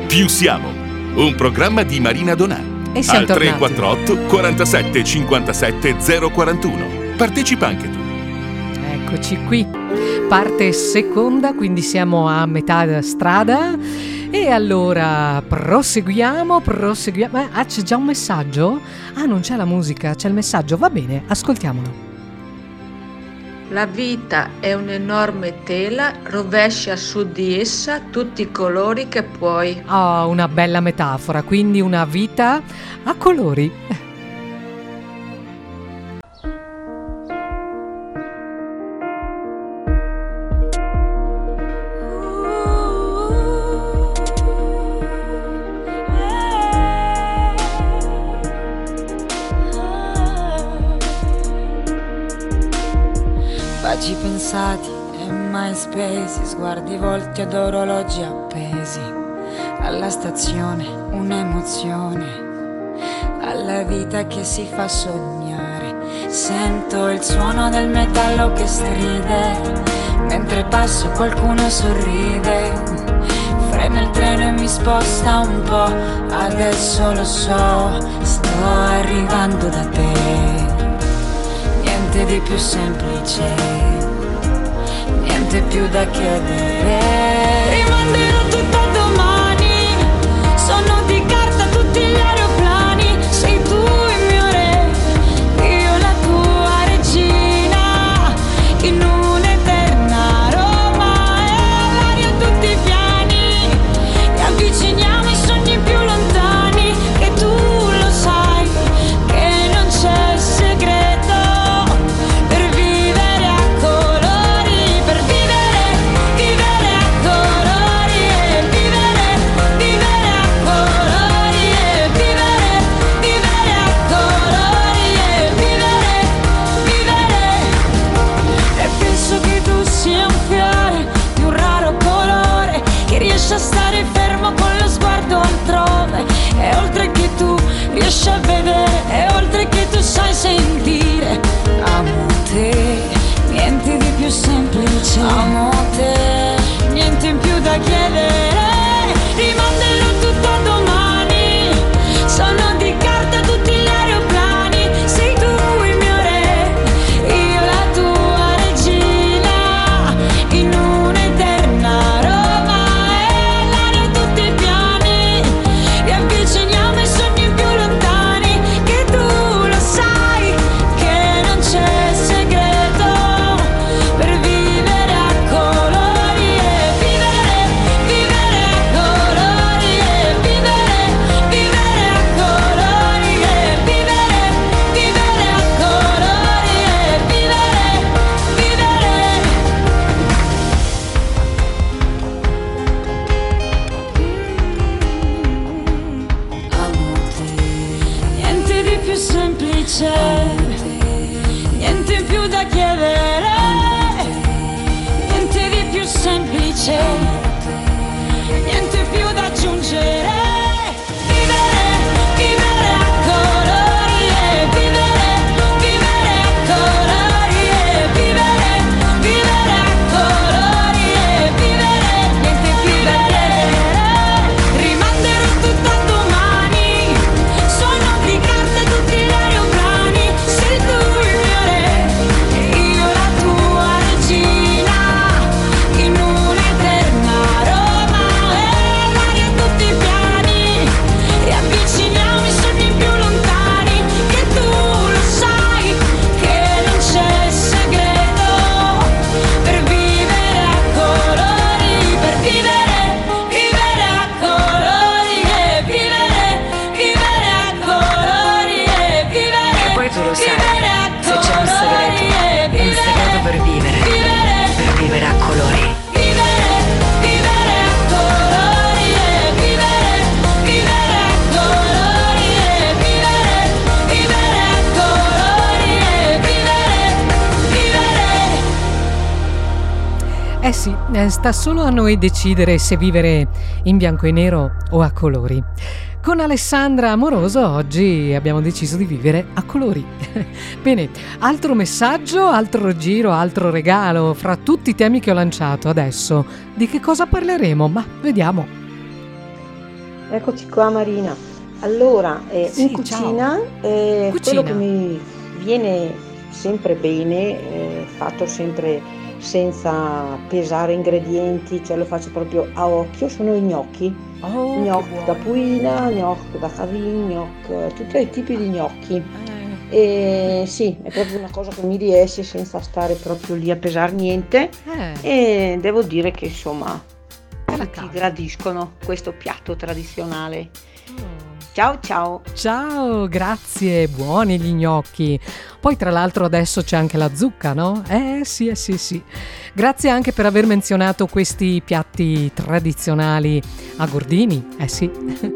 Più siamo, un programma di Marina Donà. E siamo al tornati. 348 47 57 041. Partecipa anche tu. Eccoci qui, parte seconda, quindi siamo a metà strada. E allora proseguiamo. C'è già un messaggio? Non c'è la musica, c'è il messaggio, va bene, ascoltiamolo. La vita è un'enorme tela, rovescia su di essa tutti i colori che puoi. Una bella metafora, quindi una vita a colori. Baci pensati e mai spesi, sguardi volti ad orologi appesi, alla stazione un'emozione, alla vita che si fa sognare. Sento il suono del metallo che stride, mentre passo qualcuno sorride. Frena il treno e mi sposta un po', adesso lo so, sto arrivando da te. Niente di più semplice, niente più da chiedere. Rimanderò tutto a domani, sono di carta tutti gli aeroplani. Sei tu il mio re, io la tua regina, in un'eterna Roma. E all'aria tutti i piani, e avviciniamo i sogni più lontani. Che tu lo sai, che non c'è segreto. A stare fermo con lo sguardo altrove, e oltre che tu riesci a vedere, e oltre che tu sai sentire. Amo te, niente di più semplice. Amo te, niente in più da chiedere. Rimanderò tutto a domani, sono di carta tutti gli aeroplani. Sei tu il mio re, io la tua regina, in un'eterna Roma. Avviciniamo i sogni più lontani, che tu lo sai, che non c'è segreto per vivere a colori e vivere, vivere a colori e vivere, vivere a colori e vivere, vivere a colori e vivere, niente di più semplice, niente in più da chiedere. Niente di più semplice, niente più da aggiungere. Vivere, vivere a colori e vivere, vivere a colori e vivere, vivere a colori e vivere. Niente più da chiedere. Rimanderò tutto a domani, sono di carta tutti gli aeroplani. Sei tu il mio re, io la tua regina, in un'eterna Roma. E l'aria tutti i piani, e avviciniamo i sogni più lontani. Che tu lo sai, che non c'è segreto per vivere a colori, per vivere, vivere a colori e vivere, vivere a colori e vivere. E poi tu lo sai, vivere a se c'è un segreto, colori e un segreto per vivere, per vivere a colori. vivere, vivere a colori e vivere, vivere a colori e vivere, vivere a colori e vivere. Sì, sta solo a noi decidere se vivere in bianco e nero o a colori. Con Alessandra Amoroso oggi abbiamo deciso di vivere a colori. Bene, altro messaggio, altro giro, altro regalo fra tutti i temi che ho lanciato adesso. Di che cosa parleremo? Ma vediamo. Eccoci qua Marina. Allora, Sì, in cucina, quello Cucina. che mi viene sempre bene, fatto sempre senza pesare ingredienti, cioè lo faccio proprio a occhio, sono i gnocchi. Oh, che Gnocchi da buoni. puina, gnocchi da cavin, gnocchi, tutti i tipi di gnocchi. Eh, E sì, è proprio una cosa che mi riesce senza stare proprio lì a pesare niente. eh, E devo dire che insomma te la tutti cavi. gradiscono questo piatto tradizionale. Oh. Ciao ciao! Ciao, grazie, buoni gli gnocchi. Poi tra l'altro adesso c'è anche la zucca, no? Sì, sì, sì. Grazie anche per aver menzionato questi piatti tradizionali a Gordini. Sì.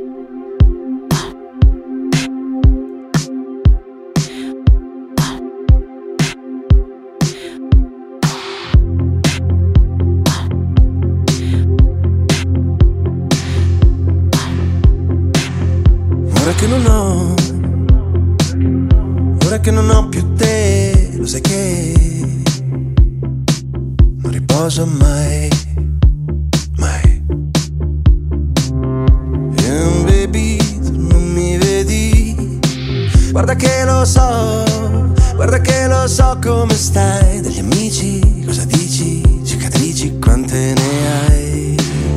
Ora che non ho più te, lo sai che non riposo mai, mai. Baby, tu non mi vedi, guarda che lo so come stai. Degli amici cosa dici, cicatrici quante ne hai.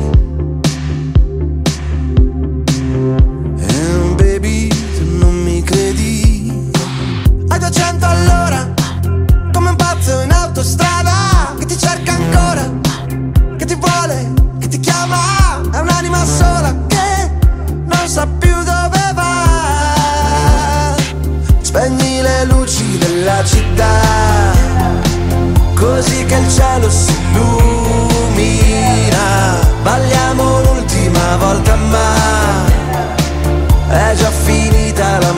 Baby, tu non mi credi, hai 200 all'ora, come un pazzo in autostrada, che ti cerca ancora, che ti vuole, che ti chiama, è un'anima sola che non sa più dove va. Spegni le luci della città, così che il cielo si illumina. Balliamo l'ultima volta ma è già finita la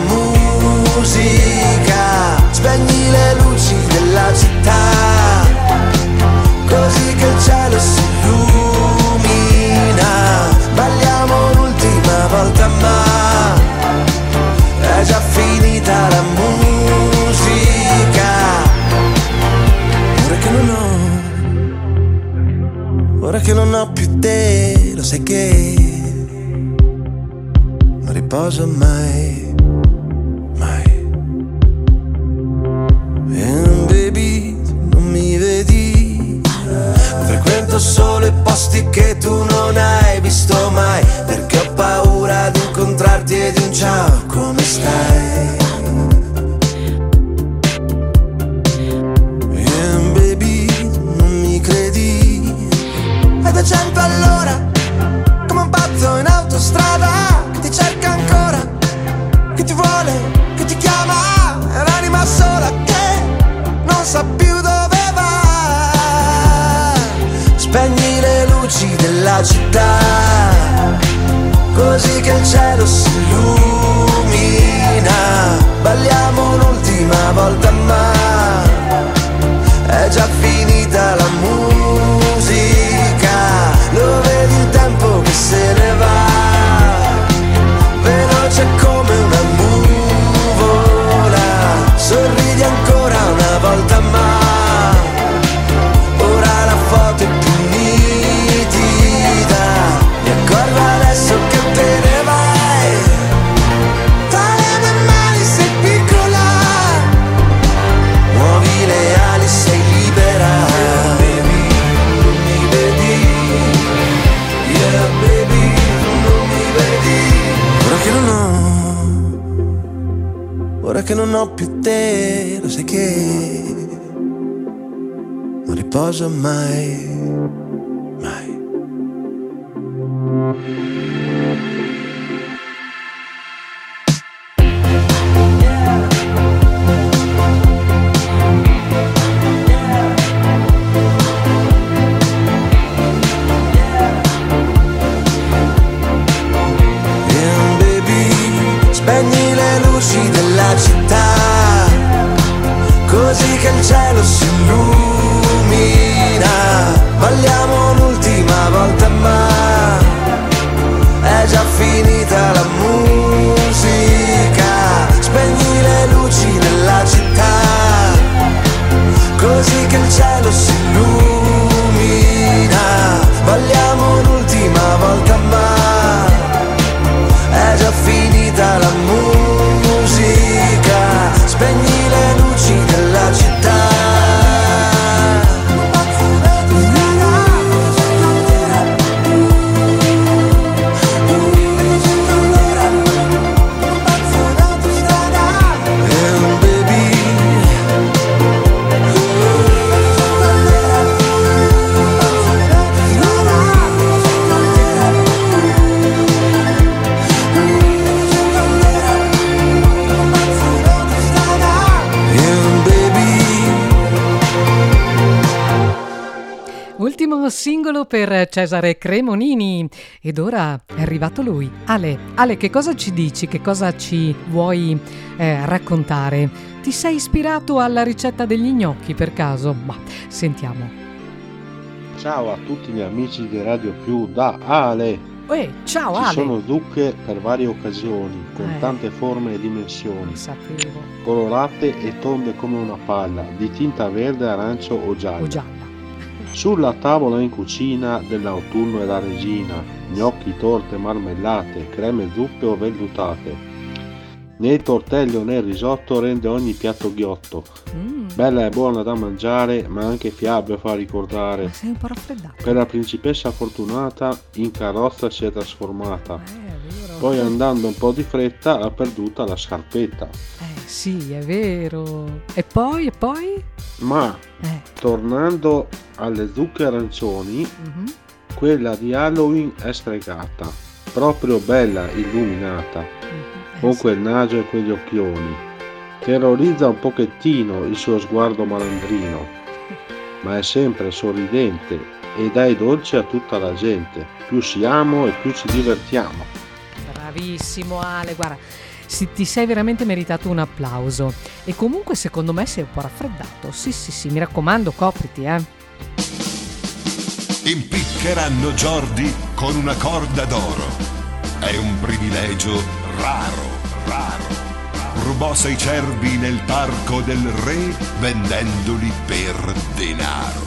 musica. Spegni le luci della città, così che il cielo si illumina. Balliamo l'ultima volta ma è già finita la musica. Ora che non ho più te, lo sai che non riposo mai, mai. Baby, tu non mi vedi, frequento solo i posti che tu non hai visto mai, perché ho paura di incontrarti e di un ciao, come stai? Baby, tu non mi credi, hai 200 all'ora, come un pazzo in autostrada, che ti cerca ancora, che ti vuole, che ti chiama, è un'anima sola che non sa più dove va. Spegni le luci della città, così che il cielo si illumina. Balliamo l'ultima volta ma è già finita la musica. Lo vedi il tempo che se ne va, veloce come una nuvola. Sorridi ancora una volta ma ora la foto è più nitida. Mi accorgo adesso che te ne vai, tra le mie mani sei piccola, muovi le ali, sei libera. Baby, non mi vedi, yeah baby, non mi vedi. Ora che non ho più te, lo sai che non riposo mai, mai. Spegni le luci della città, così che il cielo si illumina. Balliamo l'ultima volta ma è già finita la musica. Spegni le luci della città, così che il cielo si illumina. Balliamo l'ultima volta ma angolo per Cesare Cremonini. Ed ora è arrivato lui. Ale, che cosa ci dici? Che cosa ci vuoi raccontare? Ti sei ispirato alla ricetta degli gnocchi per caso? Ma sentiamo. Ciao a tutti gli amici di Radio Più da Ale. Ciao Ci Ale. sono zucche per varie occasioni, con tante forme e dimensioni, Sapevo. colorate e tonde come una palla, di tinta verde, arancio o gialla. O gialla. Sulla tavola in cucina dell'autunno è la regina, gnocchi, torte, marmellate, creme zuppe o vellutate. Né il tortello né il risotto rende ogni piatto ghiotto. Bella e buona da mangiare, ma anche fiabe fa ricordare. Ma sei un po' raffreddato. Per la principessa fortunata in carrozza si è trasformata. È vero. Poi andando un po' di fretta ha perduta la scarpetta. Sì, è vero. E poi? Ma tornando alle zucche arancioni, quella di Halloween è stregata, proprio bella illuminata, con quel naso e quegli occhioni. Terrorizza un pochettino il suo sguardo malandrino, ma è sempre sorridente e dà i dolci a tutta la gente. Più siamo e più ci divertiamo. Bravissimo Ale, guarda, ti sei veramente meritato un applauso. E comunque secondo me sei un po' raffreddato. Sì, mi raccomando, copriti, Impiccheranno Jordi con una corda d'oro. È un privilegio raro. Rubò 6 cervi nel parco del re vendendoli per denaro.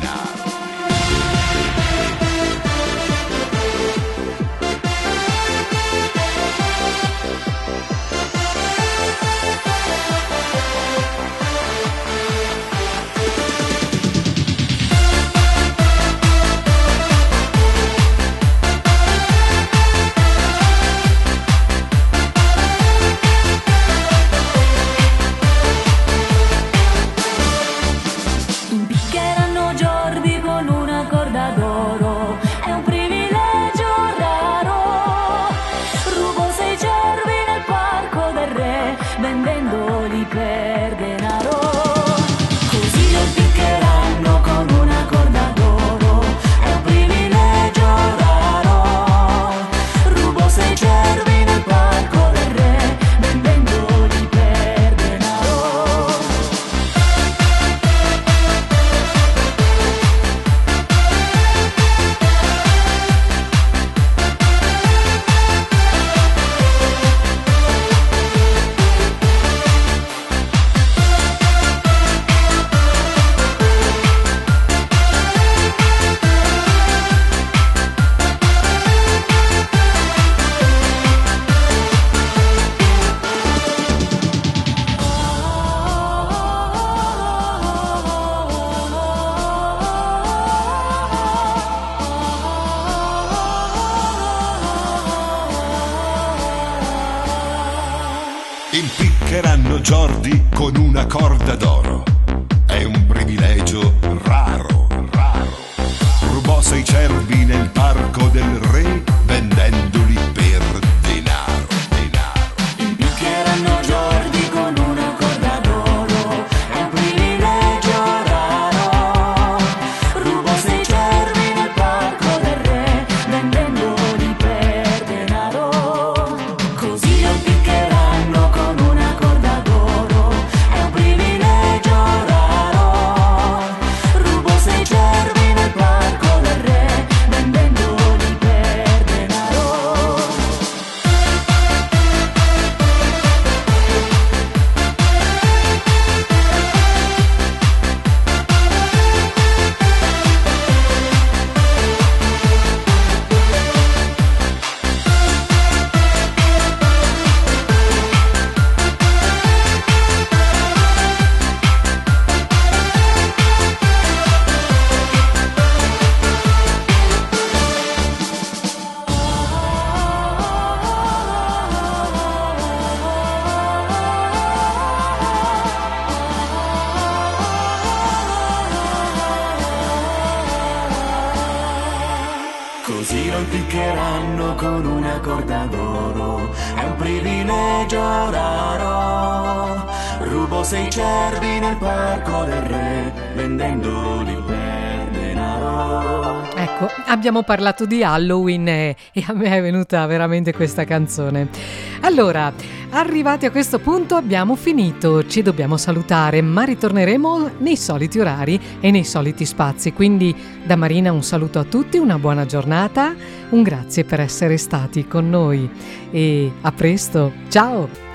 Impiccheranno Jordi con una corda d'oro, è un privilegio raro. Rubo 6 cervi nel parco del re, vendendoli per denaro. Così lo impiccheranno con una corda d'oro, è un privilegio raro. Rubo 6 cervi nel parco del re, vendendoli per denaro. Impiccheranno Jordi con una corda d'oro. È un privilegio raro. Rubò 6 cervi nel parco del re vendendoli per denaro. Impiccheranno Jordi con una corda d'oro, è un privilegio raro. Rubo 6 cervi nel parco del re, vendendoli per denaro. Così lo impiccheranno con una corda d'oro, è un privilegio raro. Rubo 6 cervi nel parco del re, vendendoli per denaro. Così lo impiccheranno con una corda d'oro, è un privilegio raro. Rubo 6 cervi nel parco del re, vendendoli per denaro. Ecco, Ecco, abbiamo parlato di Halloween e a me è venuta veramente questa canzone. Allora, arrivati a questo punto abbiamo finito, ci dobbiamo salutare, ma ritorneremo nei soliti orari e nei soliti spazi. Quindi da Marina un saluto a tutti, una buona giornata, un grazie per essere stati con noi e a presto, ciao!